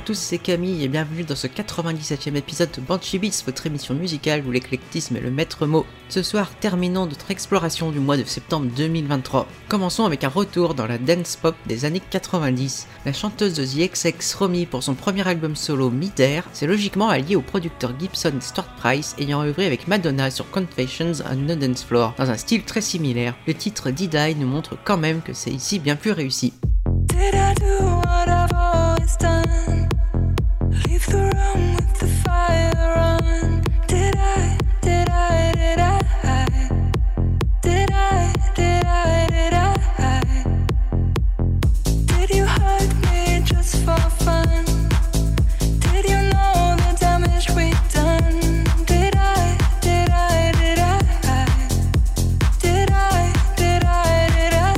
à tous, c'est Camille et bienvenue dans ce 97e épisode de Banshee Beats, votre émission musicale où l'éclectisme est le maître mot. Ce soir, terminons notre exploration du mois de septembre 2023. Commençons avec un retour dans la dance pop des années 90. La chanteuse de The XX, Romy, pour son premier album solo Mid-Air, s'est logiquement alliée au producteur Gibson Stuart Price ayant œuvré avec Madonna sur Confessions on a Dance Floor, dans un style très similaire. Le titre Did I nous montre quand même que c'est ici bien plus réussi. Did I do what I've always done? Leave the room with the fire on. Did I? Did I? Did I? Did I? Did I? Did I? Did you hurt me just for fun? Did you know the damage we've done? Did I? Did I? Did I? Did I? Did I? Did I?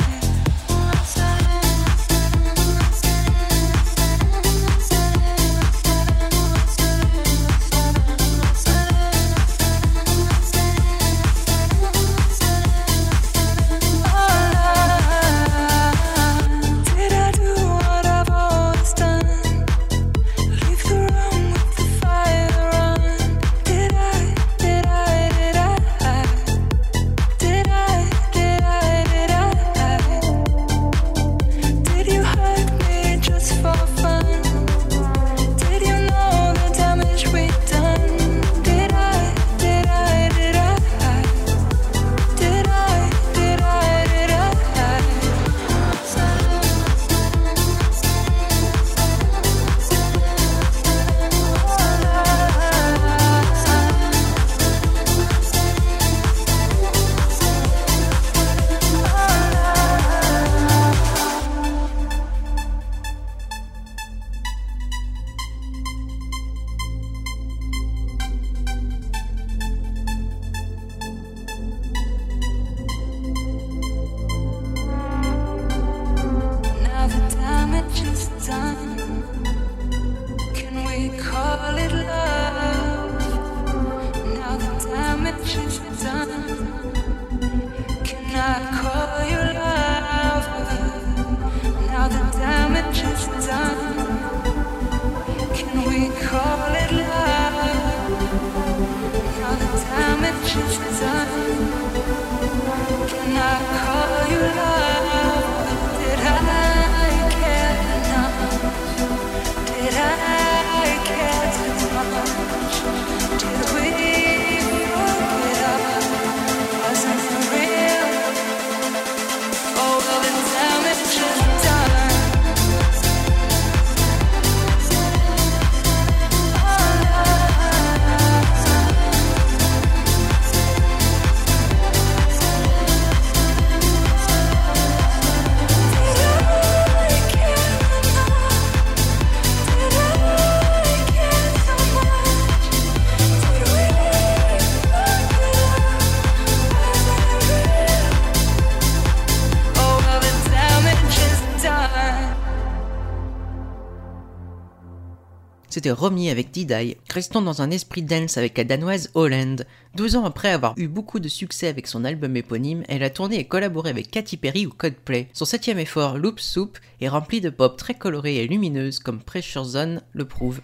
C'était Romy avec Did I. Restons dans un esprit dance avec la danoise Holland. 12 ans après avoir eu beaucoup de succès avec son album éponyme, elle a tourné et collaboré avec Katy Perry ou Coldplay. Son 7e effort, Loop Soup, est rempli de pop très colorée et lumineuse comme Pressure Zone le prouve.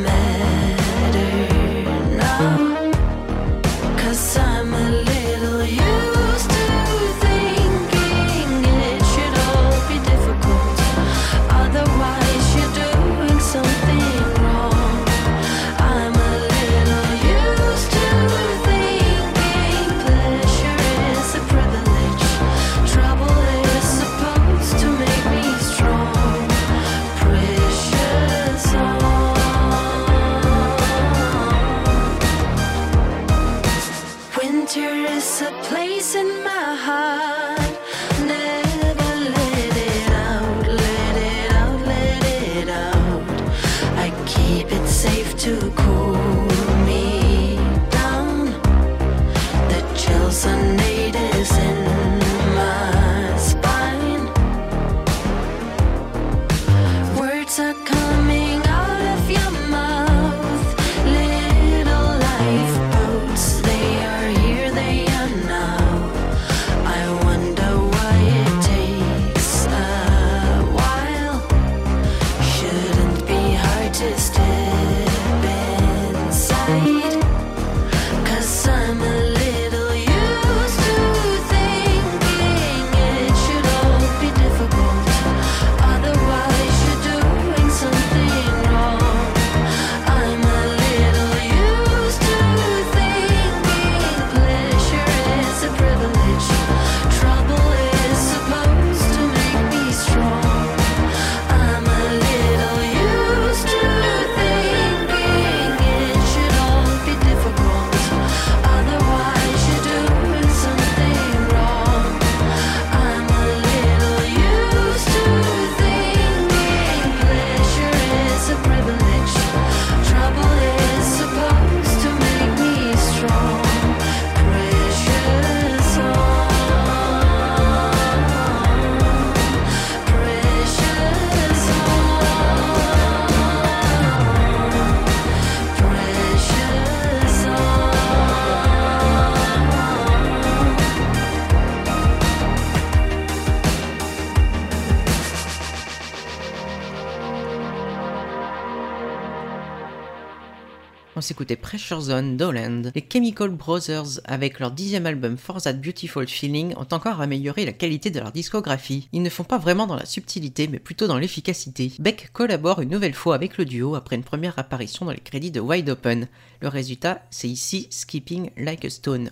Matter now, 'cause I'm a little are coming out of your mouth. Little lifeboats, they are here, they are now. I wonder why it takes a while. Shouldn't be hard to step inside. 'Cause I'm a little used to thinking it should all be difficult. Otherwise you're doing something wrong. I'm a little used to thinking pleasure is a privilege. Trouble is supposed to make me strong. I'm a little used to thinking it should all be difficult. Otherwise you're doing something wrong. I'm a little used to thinking pleasure is a privilege. Trouble is supposed to make me strong. Precious song, precious song, precious song. On s'écoutait Pressure Zone d'Holland. Les Chemical Brothers, avec leur 10e album For That Beautiful Feeling, ont encore amélioré la qualité de leur discographie. Ils ne font pas vraiment dans la subtilité, mais plutôt dans l'efficacité. Beck collabore une nouvelle fois avec le duo après une première apparition dans les crédits de Wide Open. Le résultat, c'est ici Skipping Like a Stone.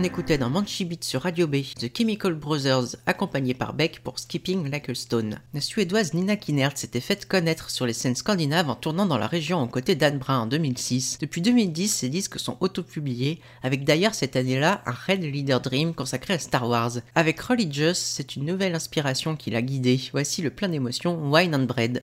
On écoutait dans Banshee Beats sur Radio B The Chemical Brothers accompagné par Beck pour Skipping Like a Stone. La suédoise Nina Kinnert s'était faite connaître sur les scènes scandinaves en tournant dans la région aux côtés d'Anne Brun en 2006. Depuis 2010, ses disques sont auto-publiés, avec d'ailleurs cette année-là un Red Leader Dream consacré à Star Wars. Avec Religious, c'est une nouvelle inspiration qui l'a guidé. Voici le plein d'émotions Wine and Bread.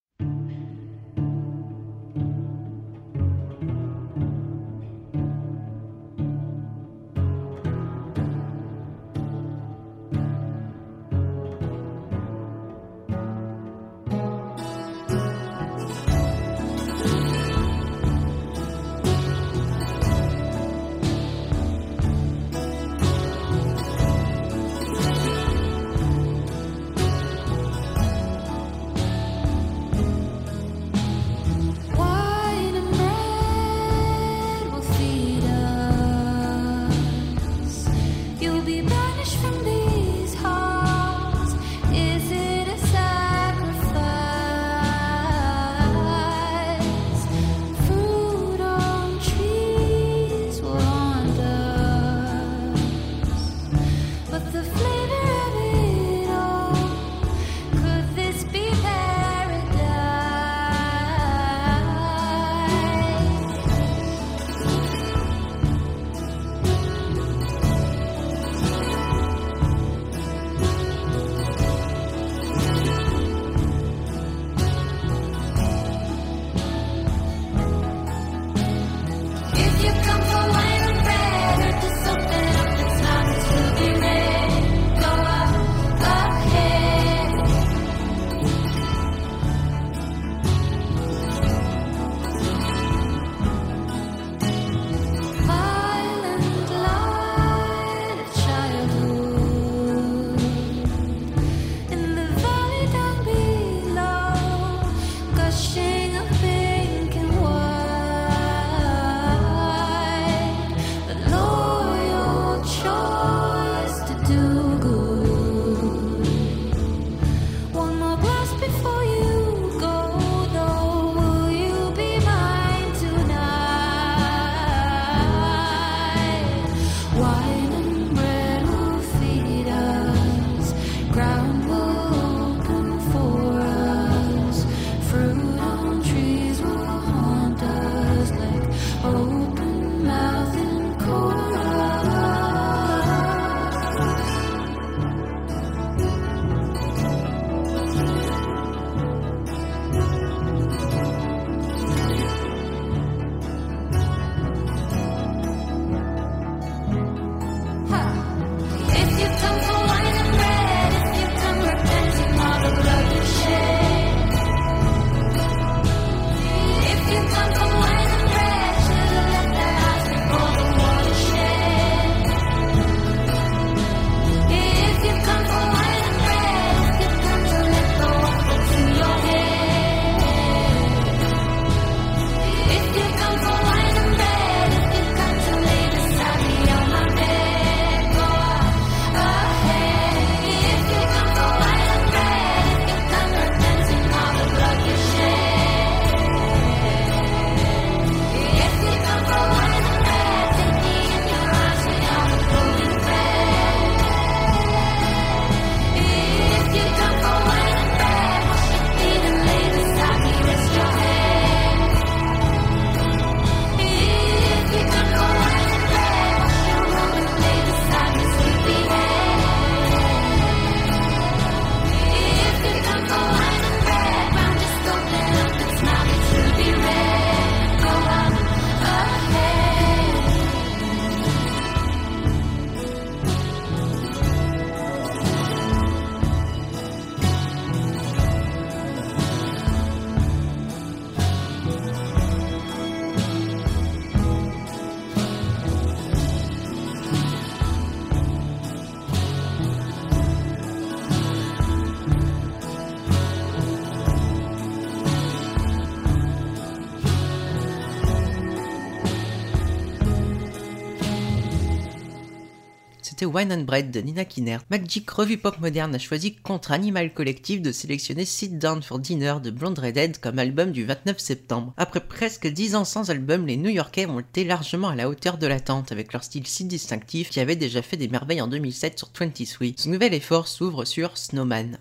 c'était Wine and Bread de Nina Kinert. Magic Revue Pop Moderne a choisi contre Animal Collective de sélectionner Sit Down for Dinner de Blonde Redhead comme album du 29 septembre. Après presque 10 ans sans album, les New-Yorkais ont été largement à la hauteur de l'attente avec leur style si distinctif qui avait déjà fait des merveilles en 2007 sur 23. Ce nouvel effort s'ouvre sur Snowman.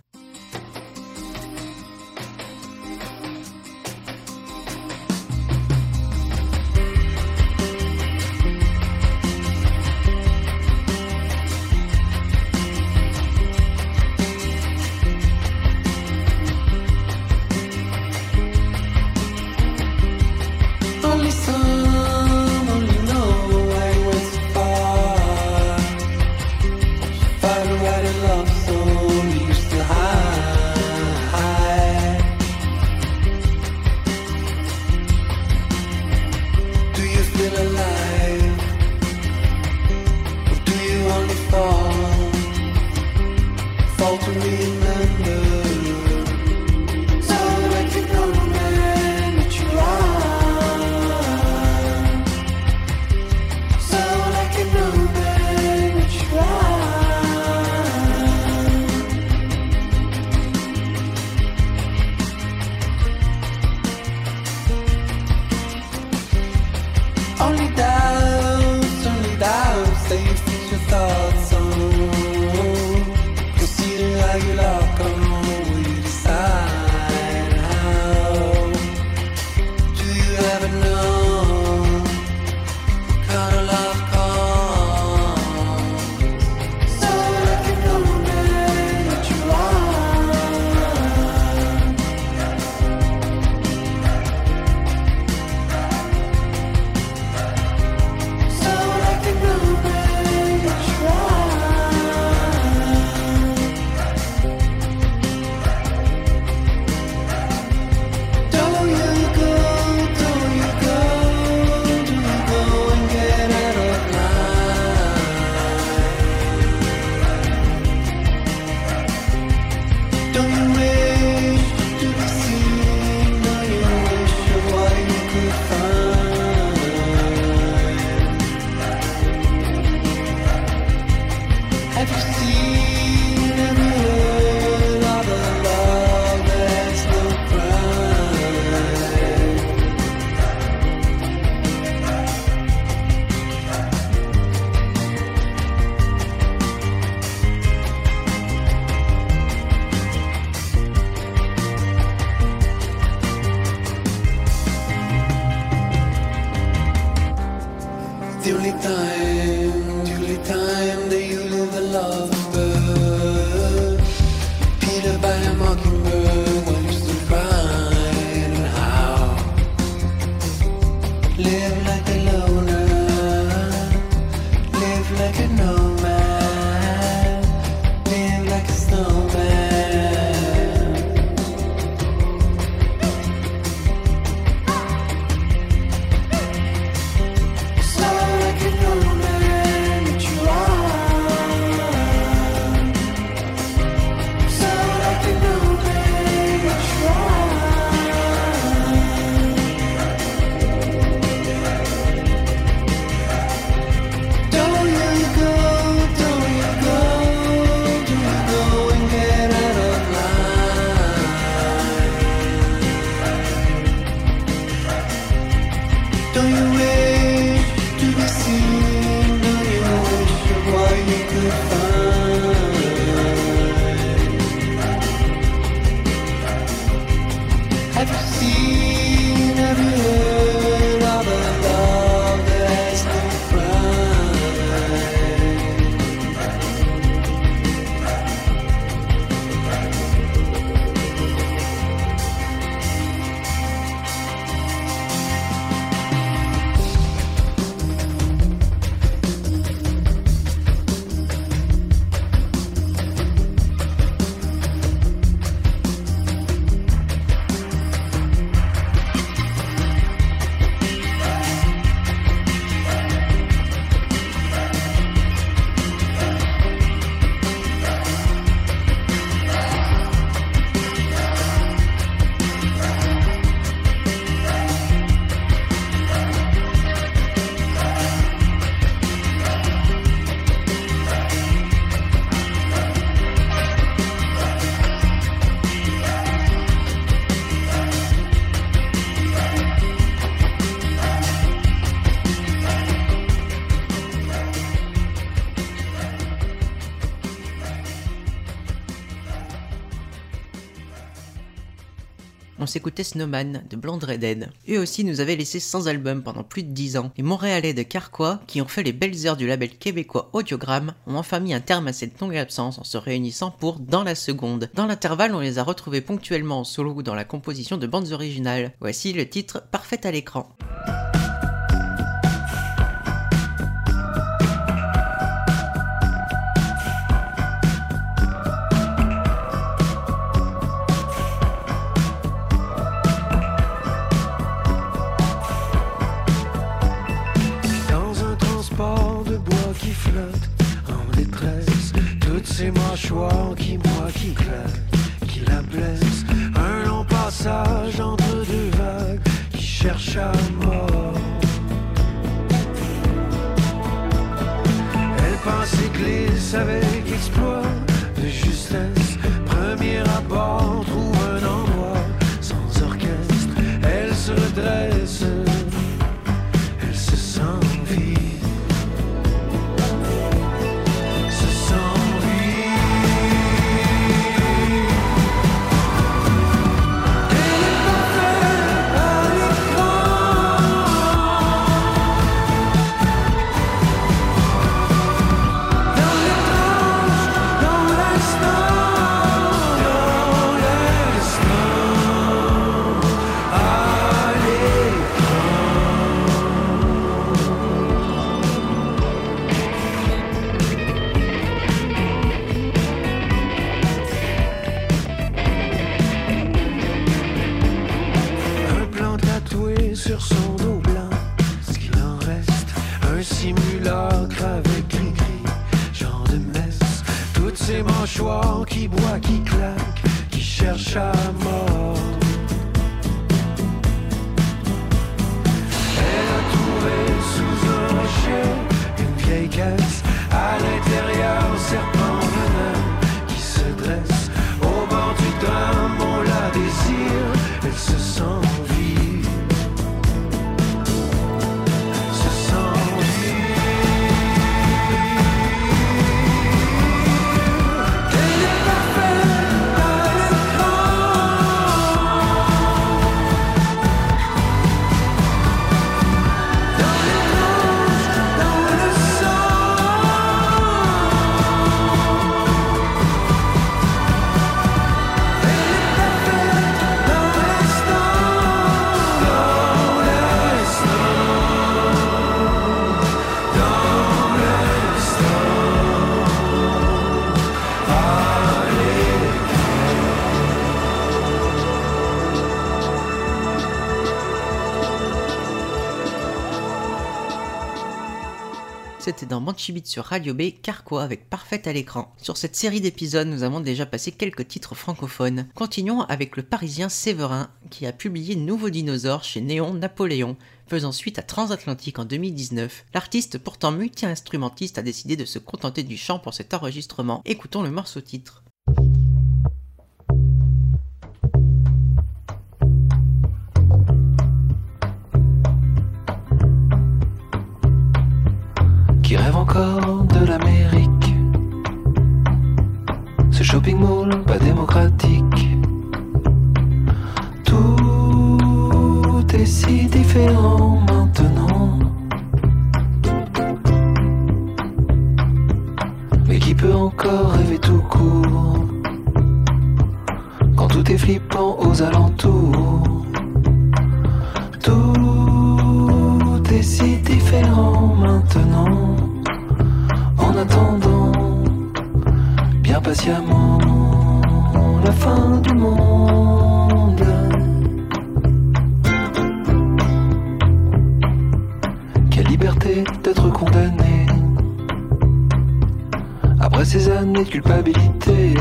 Say you fix your thoughts on. Consider how you lock on. on s'écoutait Snowman de Blonde Redhead. Eux aussi nous avaient laissé sans album pendant plus de 10 ans. Les Montréalais de Carquois, qui ont fait les belles heures du label québécois Audiogramme, ont enfin mis un terme à cette longue absence en se réunissant pour Dans la Seconde. Dans l'intervalle, on les a retrouvés ponctuellement en solo ou dans la composition de bandes originales. Voici le titre Parfait à l'écran. Ces mâchoires qui boit, qui claque, qui la blesse. Un long passage entre deux vagues qui cherche à mort. Elle pense et glisse avec exploit de justesse. Premier abord, trouve un endroit sans orchestre. Elle se redresse, elle se sent vide. Sur son dos blanc, ce qu'il en reste, un simulacre avec gris-gris, genre de messe. Toutes ces mâchoires qui boit, qui claquent, qui cherchent à mordre. Elle a trouvé sous un rocher une vieille caisse, à l'intérieur serpent venin qui se dresse. Au bord du drame, on la désire, elle se sent vive. C'était dans Banshee Beat sur Radio B, Carquois avec Parfait à l'écran. Sur cette série d'épisodes, nous avons déjà passé quelques titres francophones. Continuons avec le Parisien Séverin, qui a publié Nouveau Dinosaure chez Néon Napoléon, faisant suite à Transatlantique en 2019. L'artiste, pourtant multi-instrumentiste, a décidé de se contenter du chant pour cet enregistrement. Écoutons le morceau titre. Qui rêve encore de l'Amérique, ce shopping mall pas démocratique. Tout est si différent maintenant. Mais qui peut encore rêver tout court quand tout est flippant aux alentours? Tout est si différent maintenant. En attendant, bien patiemment, la fin du monde. Quelle liberté d'être condamné après ces années de culpabilité.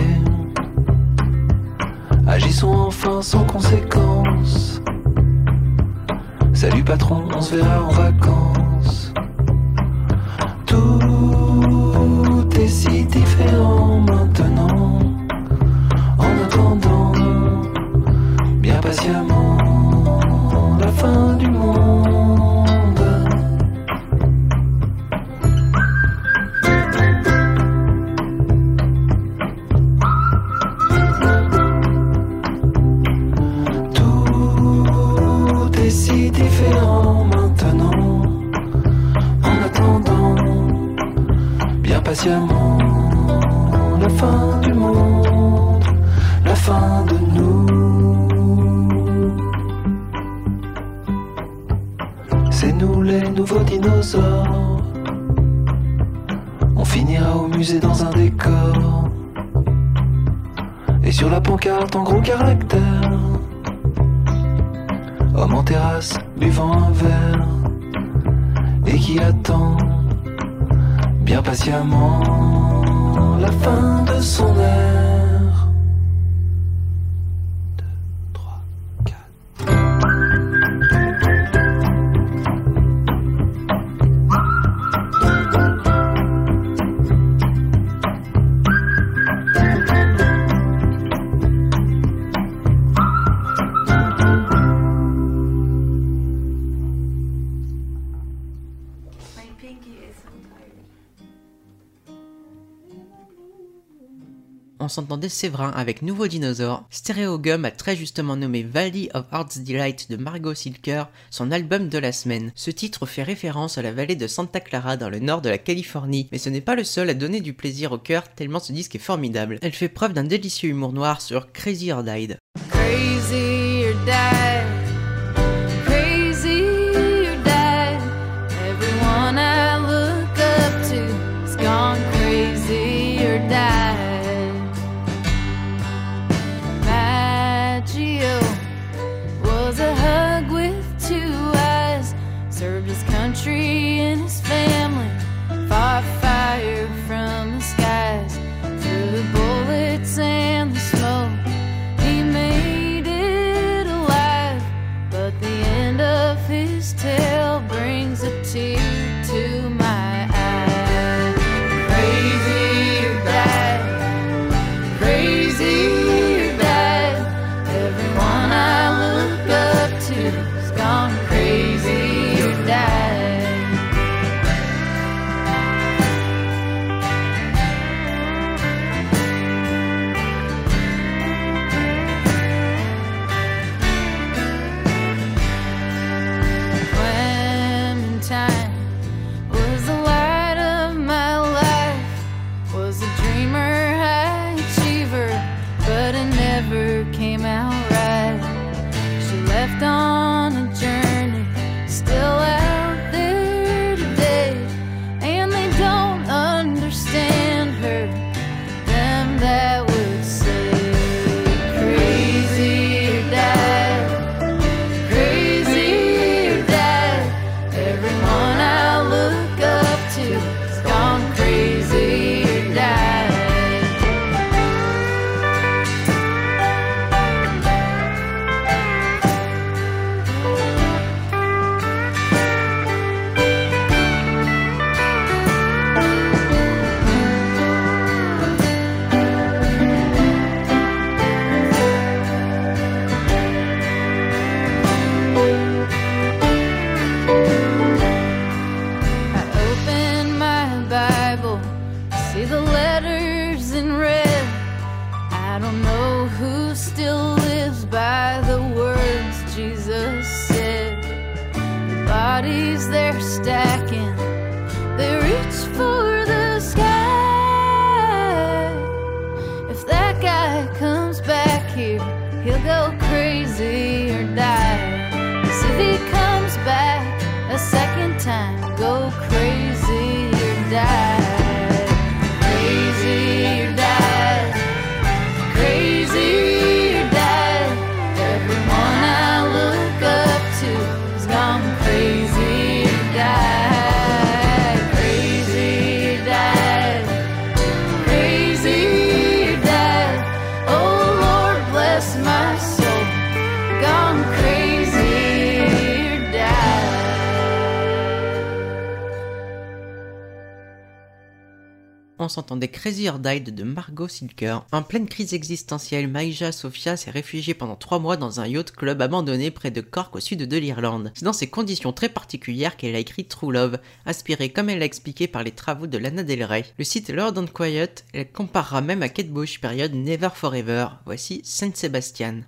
Agissons enfin sans conséquence. Salut patron, on se verra en vacances. Tout est si différent maintenant. En attendant, bien patiemment, la fin du monde. Tout fin du monde, la fin de nous. C'est nous les nouveaux dinosaures. On finira au musée dans un décor. Et sur la pancarte en gros caractères, homme en terrasse buvant un verre et qui attend bien patiemment la fin de son air. 2, 3, 4. On s'entendait Séverin avec Nouveau Dinosaure. Stereogum a très justement nommé Valley of Heart's Delight de Margot Silker son album de la semaine. Ce titre fait référence à la vallée de Santa Clara dans le nord de la Californie, mais ce n'est pas le seul à donner du plaisir au cœur tellement ce disque est formidable. Elle fait preuve d'un délicieux humour noir sur Crazy or Died. Crazy or died. Crazy or died. Everyone I look up to has gone crazy or died. Maggio was a hug with two eyes. Served his country and his family. Fought fire from the skies. Through the bullets and the smoke, he made it alive. But the end of his tale brings a tear to my eye. Crazy or died. Crazy or died. Everyone I look up to has gone crazy or died. Clementine was the light of my life, was a dreamer, high achiever, but it never came out right. She left on a journey, still out there today, and they don't understand her, them that would say crazy or die. Crazy or died. Everyone I look up to has gone crazy or died. I open my Bible, see the letters in red. I don't know who still lives by the words Jesus said. The bodies they're stacking, they reach for the sky. If that guy comes back here, he'll go crazy or die. 'Cause if he comes back a second time, go crazy or die. Crazy or die. Crazy or die. Everyone I look up to has gone crazy or die. Crazy or die. Crazy or die. Oh Lord, bless my soul. Gone crazy or die. On s'entendait Crazy or Died de Margot Silker. En pleine crise existentielle, Maïja Sofia s'est réfugiée pendant 3 mois dans un yacht club abandonné près de Cork au sud de l'Irlande. C'est dans ces conditions très particulières qu'elle a écrit True Love, inspirée comme elle l'a expliqué par les travaux de Lana Del Rey. Le site Loud and Quiet, elle comparera même à Kate Bush période Never Forever. Voici Saint Sebastian.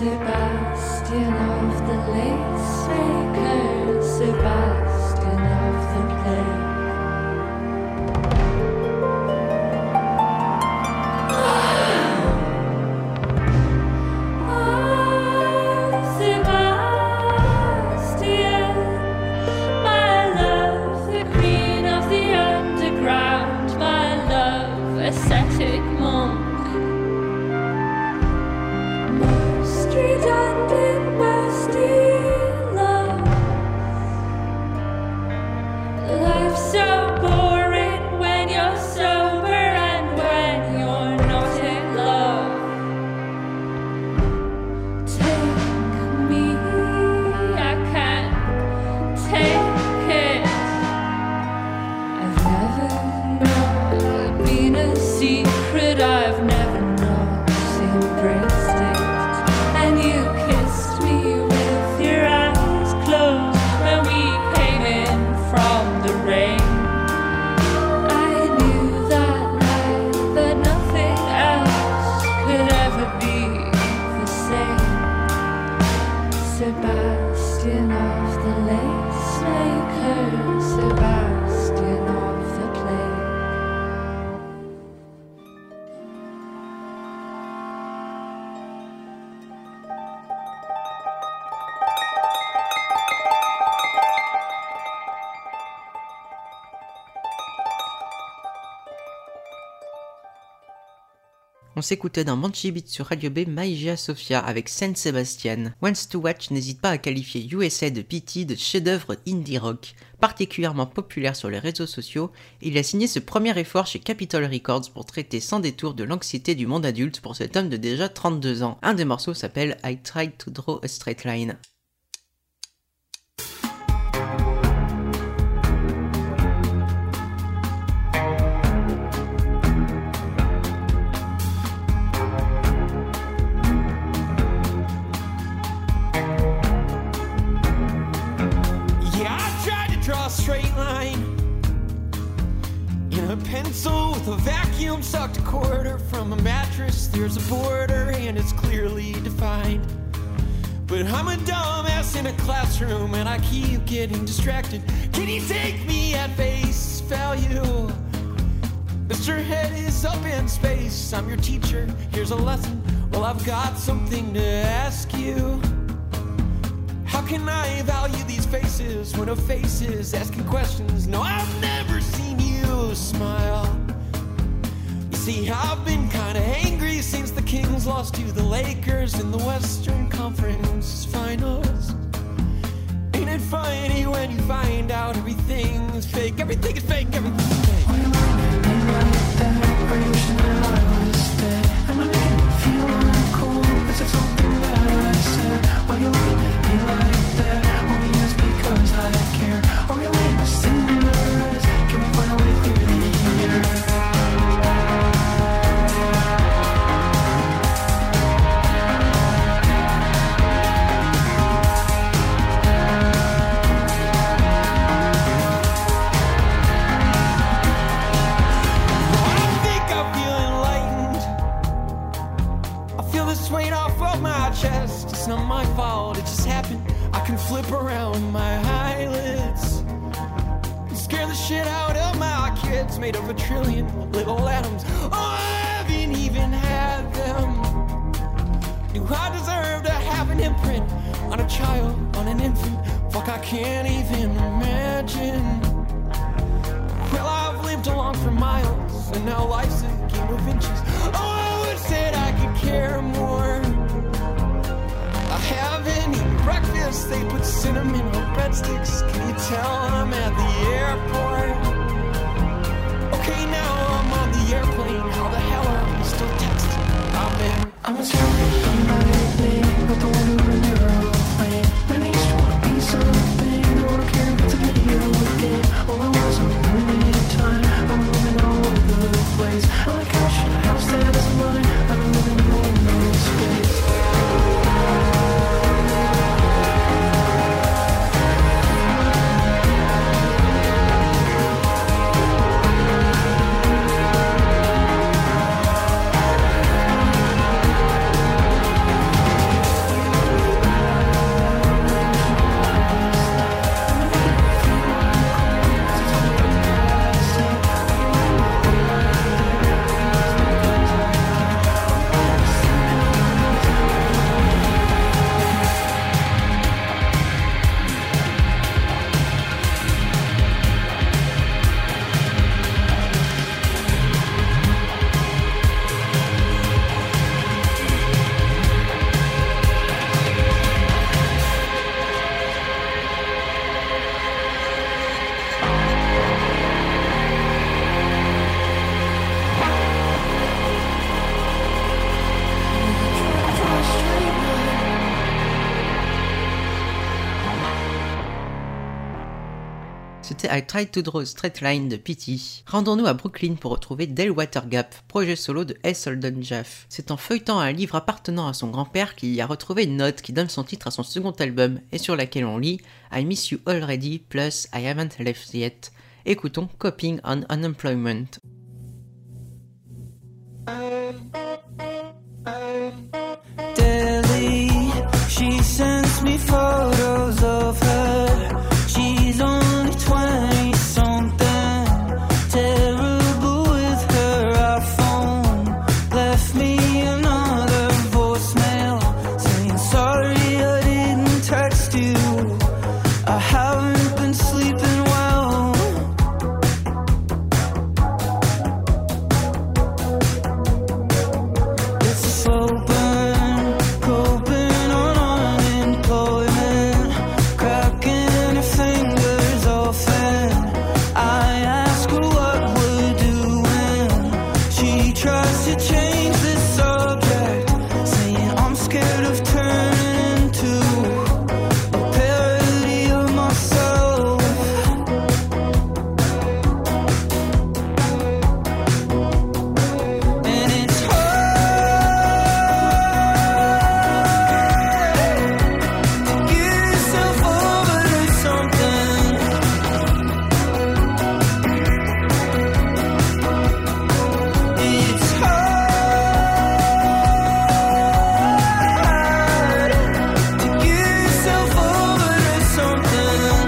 Sebastian of the lace maker, Sebastian of the play. Sebastian of the lace maker, Sebastian of the play. On s'écoutait dans Banshee Beat sur Radio B Maïgia Sophia avec Saint Sebastian. Wants to Watch n'hésite pas à qualifier USA de Pity de chef-d'œuvre indie rock, particulièrement populaire sur les réseaux sociaux, et il a signé ce premier effort chez Capitol Records pour traiter sans détour de l'anxiété du monde adulte pour cet homme de déjà 32 ans. Un des morceaux s'appelle I Tried to Draw a Straight Line. Straight line in a pencil with a vacuum sucked a quarter from a mattress. There's a border and it's clearly defined, but I'm a dumbass in a classroom and I keep getting distracted. Can you take me at face value? Mr. Head is up in space, I'm your teacher, here's a lesson. Well, I've got something to ask you. How can I value these faces when a face is asking questions? No, I've never seen you smile. You see, I've been kinda angry since the Kings lost to the Lakers in the Western Conference Finals. Ain't it funny when you find out everything is fake? Everything is fake, everything is fake. Are you running like that? Are you wishing that I was dead? Am I making you feel uncool? Is it something that I said? Are you running like that? Only just because I care. Are we laying the cinders? Can we find a way through the year? It's not my fault, it just happened. I can flip around my eyelids and scare the shit out of my kids, made of a trillion little atoms. Oh, I haven't even had them. Do I deserve to have an imprint on a child, on an infant? Fuck, I can't even imagine. Well, I've lived along for miles and now life's a game of inches. Oh, I wish that I could care more. I haven't eaten breakfast, they put cinnamon on breadsticks. Can you tell I'm at the airport? Okay, now I'm on the airplane, how the hell are we still texting? I'm a certain lightning, but the one who were never airplane. And I used to wanna be something, I don't care if it's a video again. All I was a limited time, I'm living all over the place. On a couch in a house that is mine, I'm living all over the space. C'était I Tried to Draw a Straight Line de Pity. Rendons-nous à Brooklyn pour retrouver Delwater Gap, projet solo de S. Holden Jaffe. C'est en feuilletant un livre appartenant à son grand-père qu'il y a retrouvé une note qui donne son titre à son second album et sur laquelle on lit I Miss You Already plus I Haven't Left Yet. Écoutons Coping on Unemployment. Daily, she sends me photos of her. She's only 20 something. Terrible with her iPhone. Left me another voicemail saying sorry I didn't text you. I haven't been sleeping well. It's a slow burn, coping on unemployment, cracking her fingers often. I ask her what we're doing. She tries to change the subject, saying I'm scared of turning into a parody of myself. And it's hard to give yourself over to something. It's hard to give yourself over to something.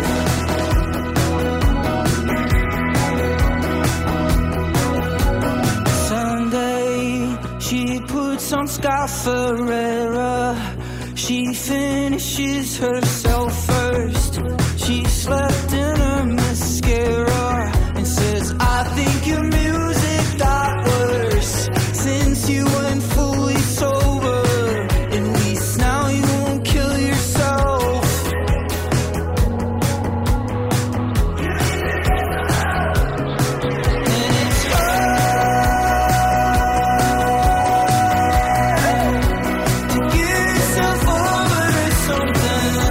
Sunday, she puts on Sky Ferreira. She finishes herself first. She slept in her mascara and says, I think your music got worse since you went fully sober. At least now you won't kill yourself. And it's hard to give yourself over to something.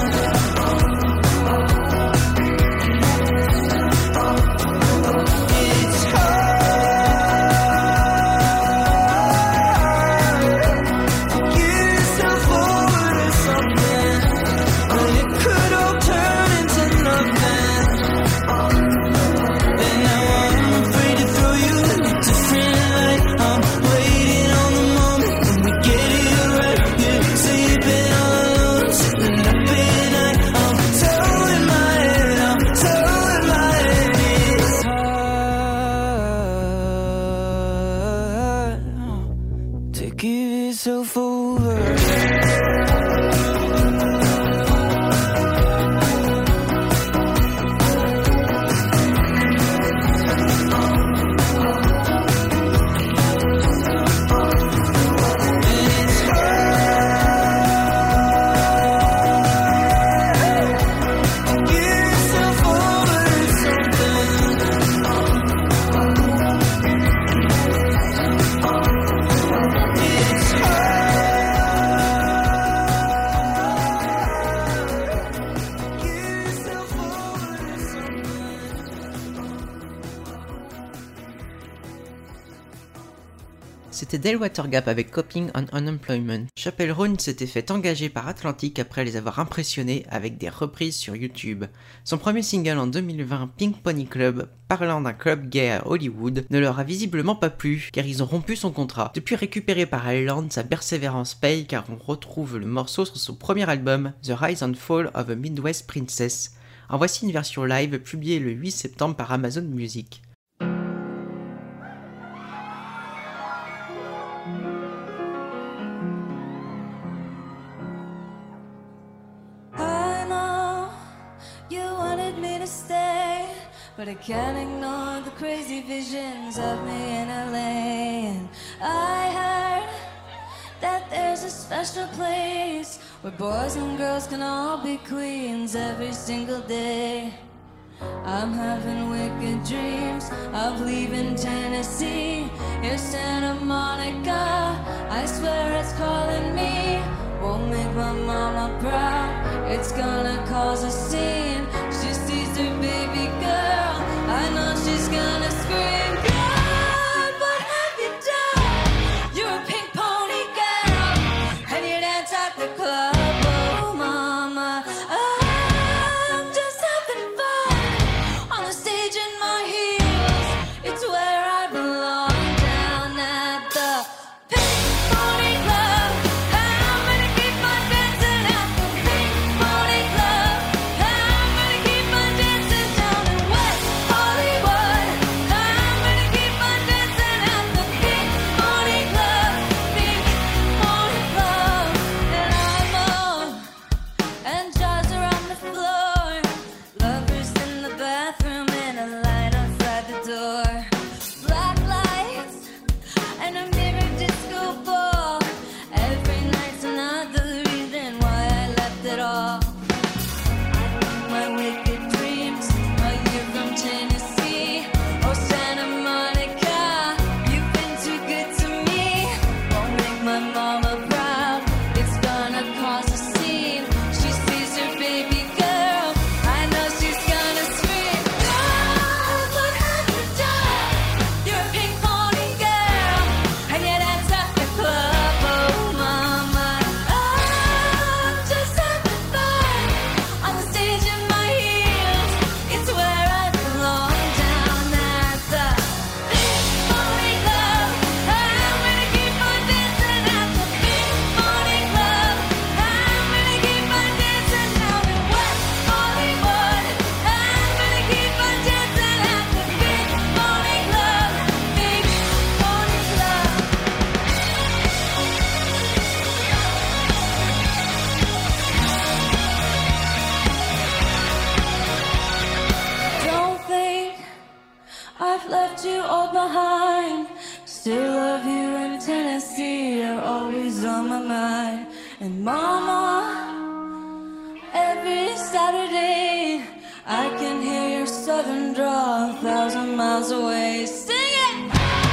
It's hard to give yourself over to something, but it could all turn into nothing. And now I'm afraid to throw you in a different light. I'm waiting on the moment when we get it right. You're sleeping all alone, sitting up at night. I'm telling my head it's hard to give yourself over. C'était Delwater Gap avec Coping on Unemployment. Chappell Roan s'était fait engager par Atlantic après les avoir impressionnés avec des reprises sur YouTube. Son premier single en 2020, Pink Pony Club, parlant d'un club gay à Hollywood, ne leur a visiblement pas plu, car ils ont rompu son contrat. Depuis récupéré par Island, sa persévérance paye car on retrouve le morceau sur son premier album, The Rise and Fall of a Midwest Princess. En voici une version live publiée le 8 septembre par Amazon Music. I know you wanted me to stay, but I can't ignore the crazy visions of me in LA. And I heard that there's a special place where boys and girls can all be queens every single day. I'm having wicked dreams of leaving Tennessee. Here's Santa Monica, I swear it's calling me. Won't make my mama proud, it's gonna cause a scene. She sees her baby girl at the club. Oh, mama, I'm just having fun on the stage in my heels. It's where I belong, down at the Pink Pony Club. I'm gonna keep on dancing at the Pink Pony Club. I'm gonna keep on dancing down in West Hollywood. I'm gonna keep on dancing at the Pink Pony Club. Pink Pony Club. And I'm on, and jars are on the floor. Lovers in the bathroom and a light outside the door. Black lights and a mirror disco ball. Every night's another reason why I left it all. I think my wicked dreams are you from Tennessee or Santa Monica. You've been too good to me. Won't make my mama proud. It's gonna cause a scene. She sees her baby girl. I know she's gonna scream. God, what have you done? You're a pink pony girl, and you dance at the club. Oh, mama, I'm just having fun on the stage in my heels. It's where I belong, down at the Pink Pony Club. I'm gonna keep on dancing at the Pink Pony Club. I'm gonna keep on dancing down in West Hollywood. I'm gonna keep on dancing at the Pink Pony Club. Pink Pony Club. Don't think I've left you all behind. Still love you in Tennessee. You're always on my mind. And mama, every Saturday I can hear your southern drawl 1,000 miles away. Sing it!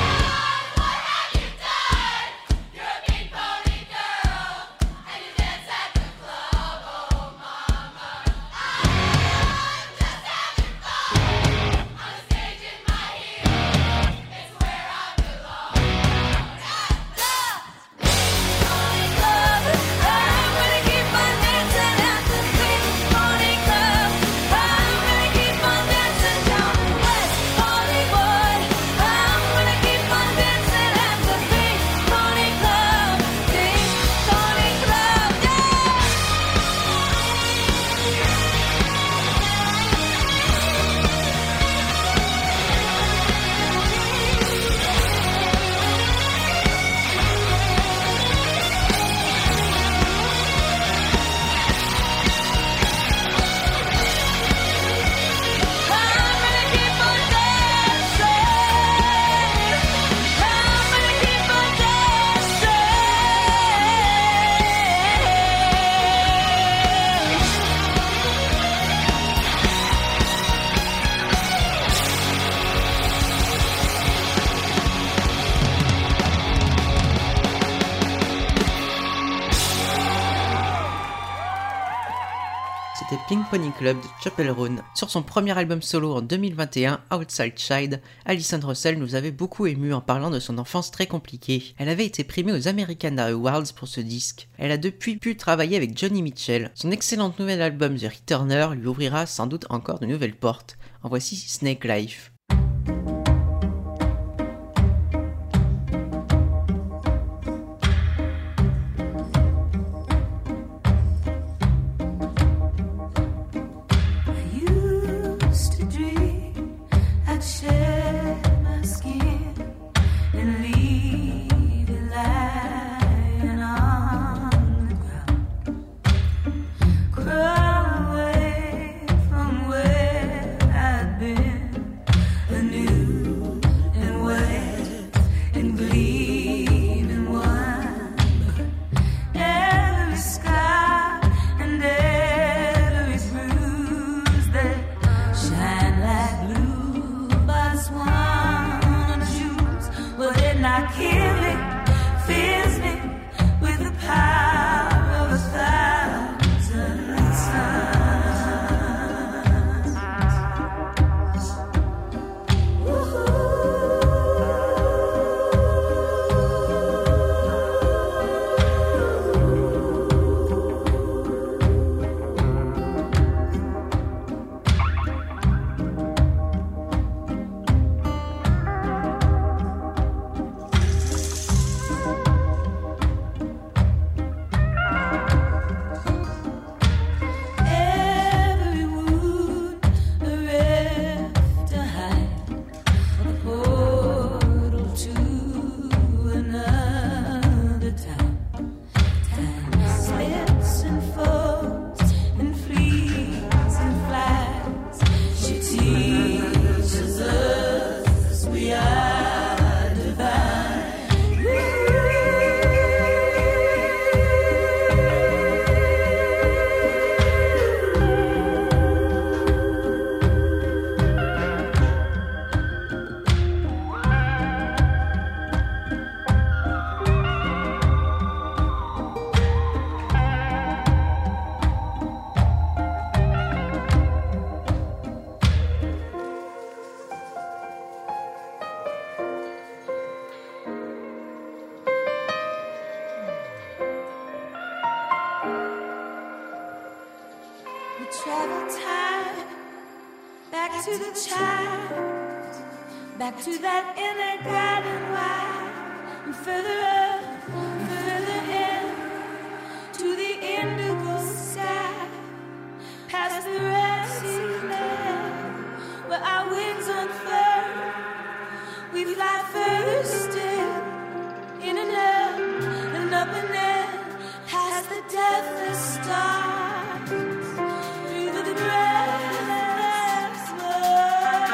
Pony Club. I'm gonna keep on dancing at the Pink Pony Club. I'm gonna keep on dancing down in West Hollywood. I'm gonna keep on dancing at the Pink Pony Club. Pink Pony Club, yeah! I'm gonna keep on dancing. I'm gonna keep on dancing. C'était Pink Pony Club de Chapel Roan. Sur son premier album solo en 2021, Outside Child, Alison Russell nous avait beaucoup ému en parlant de son enfance très compliquée. Elle avait été primée aux American Awards pour ce disque. Elle a depuis pu travailler avec Johnny Mitchell. Son excellent nouvel album The Returner lui ouvrira sans doute encore de nouvelles portes. En voici Snake Life. I used to dream I'd shed my skin and leave it lying on the ground. Crawl away from where I'd been travel time back to the child, back to that inner garden wide, and further up, further in, to the indigo sky, past the red sea land, where our wings unfurl. We fly further still, in and out, and up and in, past the deathless stars, through the breathless world.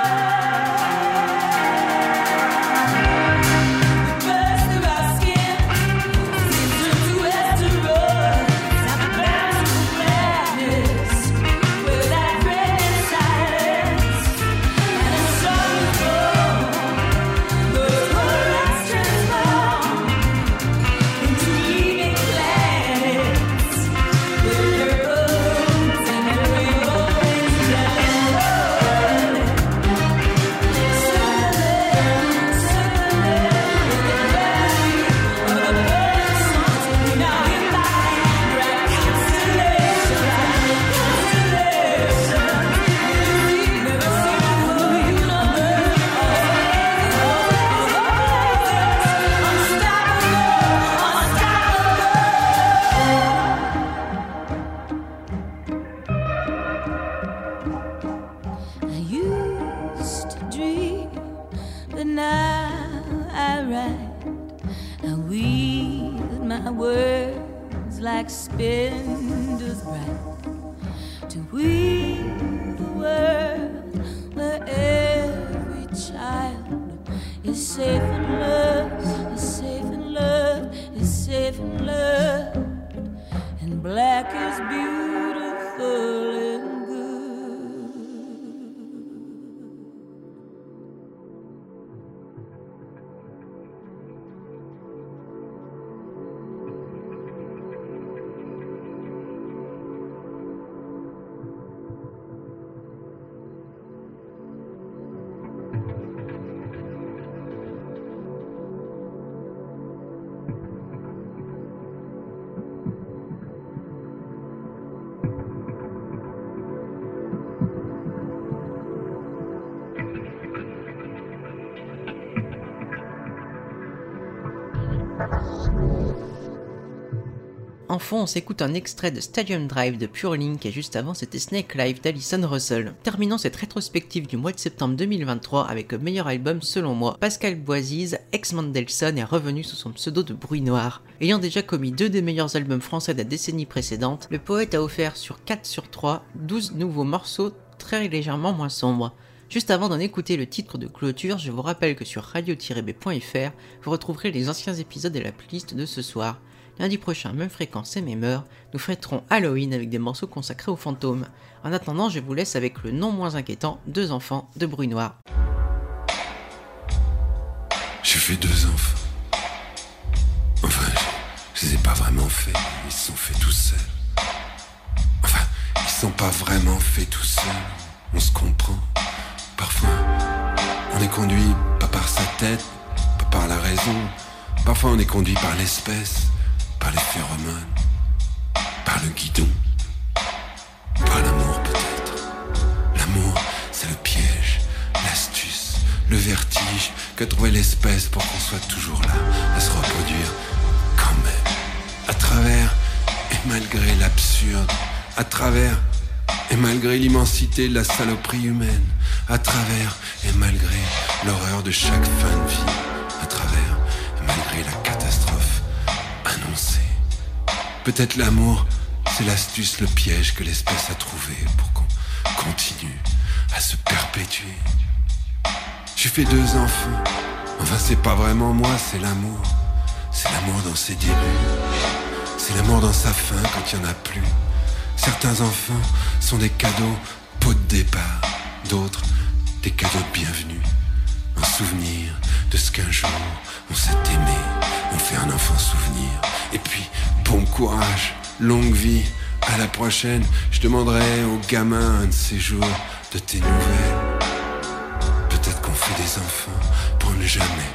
We burst through our skin, season to Westeros, and burn to gladness, with that great silence, and a song is born. Those words transform into leading planets, with their bones and their rainbows blended. Circling in the gravity of the burning suns, we now embody bright constellations, never seen before. You number I used to dream, but now I write. I weave my words like spindles bright, to weave the world where every child is safe in love, is safe in love, is safe in love, and black is beautiful and good. En fond, on s'écoute un extrait de Stadium Drive de Pure Link et juste avant c'était Snake Life d'Alison Russell. Terminons cette rétrospective du mois de septembre 2023 avec le meilleur album selon moi. Pascal Boisise, ex-Mandelson, est revenu sous son pseudo de Bruit Noir. Ayant déjà commis 2 des meilleurs albums français de la décennie précédente, le poète a offert sur 4 sur 3, 12 nouveaux morceaux très légèrement moins sombres. Juste avant d'en écouter le titre de clôture, je vous rappelle que sur radio-b.fr, vous retrouverez les anciens épisodes et la playlist de ce soir. Lundi prochain, même fréquence et même heure, nous fêterons Halloween avec des morceaux consacrés aux fantômes. En attendant, je vous laisse avec le non moins inquiétant 2 enfants de Bruit Noir. J'ai fait 2 enfants. Enfin, je les ai pas vraiment faits. Ils se sont faits tout seuls. Enfin, ils sont pas vraiment faits tout seuls. On se comprend. Parfois, on est conduit pas par sa tête, pas par la raison. Parfois, on est conduit par l'espèce, par les phéromones, par le guidon, par l'amour peut-être. L'amour, c'est le piège, l'astuce, le vertige qu'a trouvé l'espèce pour qu'on soit toujours là, à se reproduire quand même. À travers et malgré l'absurde, à travers et malgré l'immensité de la saloperie humaine, à travers et malgré l'horreur de chaque fin de vie, à travers et malgré la catastrophe annoncée. Peut-être l'amour, c'est l'astuce, le piège que l'espèce a trouvé pour qu'on continue à se perpétuer. J'ai fait 2 enfants, enfin c'est pas vraiment moi, c'est l'amour. C'est l'amour dans ses débuts, c'est l'amour dans sa fin quand il n'y en a plus. Certains enfants sont des cadeaux, pots de départ, d'autres des cadeaux de bienvenue. Un souvenir de ce qu'un jour on s'est aimé, on fait un enfant souvenir. Et puis, bon courage, longue vie, à la prochaine. Je demanderai aux gamins un de ces jours de tes nouvelles. Peut-être qu'on fait des enfants pour ne jamais,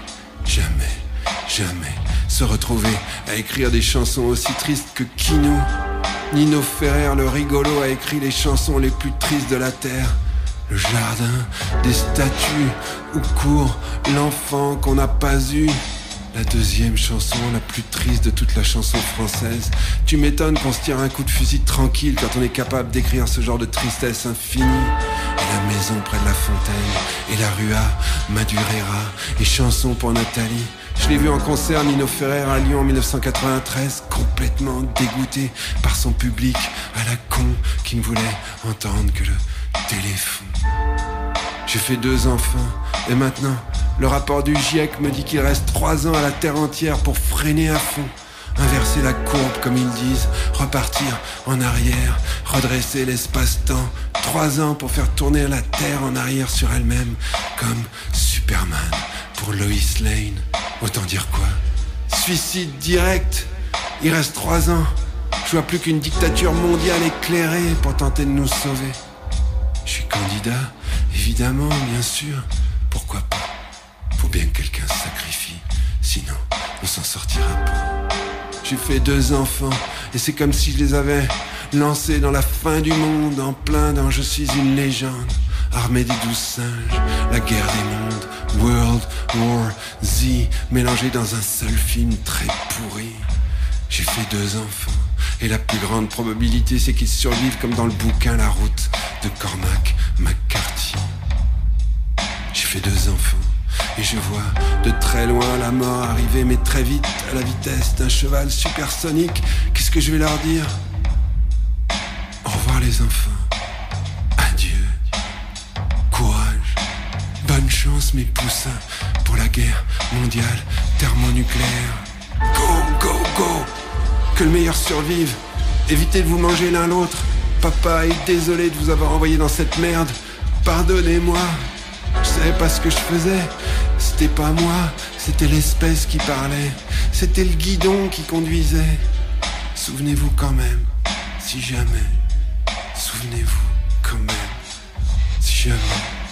jamais, jamais se retrouver à écrire des chansons aussi tristes que Kino. Nino Ferrer, le rigolo, a écrit les chansons les plus tristes de la terre. Le jardin, des statues où court l'enfant qu'on n'a pas eu. La deuxième chanson, la plus triste de toute la chanson française. Tu m'étonnes qu'on se tire un coup de fusil tranquille quand on est capable d'écrire ce genre de tristesse infinie. Et la maison près de la fontaine, et la rue à Madureira, et chanson pour Nathalie. Je l'ai vu en concert, Nino Ferrer, à Lyon en 1993, complètement dégoûté par son public à la con qui ne voulait entendre que le téléphone. J'ai fait 2 enfants, et maintenant, le rapport du GIEC me dit qu'il reste 3 ans à la terre entière pour freiner à fond. Inverser la courbe comme ils disent, repartir en arrière, redresser l'espace-temps. 3 ans pour faire tourner la terre en arrière sur elle-même, comme Superman pour Lois Lane. Autant dire quoi? Suicide direct. Il reste 3 ans. Je vois plus qu'une dictature mondiale éclairée pour tenter de nous sauver. Je suis candidat, évidemment, bien sûr. Pourquoi pas? Faut bien que quelqu'un se sacrifie, sinon on s'en sortira pas. J'ai fait 2 enfants, et c'est comme si je les avais lancés dans la fin du monde, en plein dans Je suis une légende. Armée des 12 singes, la guerre des mondes, World War Z, mélangé dans un seul film très pourri. J'ai fait 2 enfants, et la plus grande probabilité c'est qu'ils survivent comme dans le bouquin La route de Cormac McCarthy. J'ai fait 2 enfants, et je vois de très loin la mort arriver, mais très vite, à la vitesse d'un cheval supersonique. Qu'est-ce que je vais leur dire? Au revoir les enfants. Adieu. Courage. Bonne chance mes poussins pour la guerre mondiale thermonucléaire. Go, go, go. Que le meilleur survive. Évitez de vous manger l'un l'autre. Papa est désolé de vous avoir envoyé dans cette merde. Pardonnez-moi. Je savais pas ce que je faisais. C'était pas moi, c'était l'espèce qui parlait. C'était le guidon qui conduisait. Souvenez-vous quand même, si jamais. Souvenez-vous quand même, si jamais.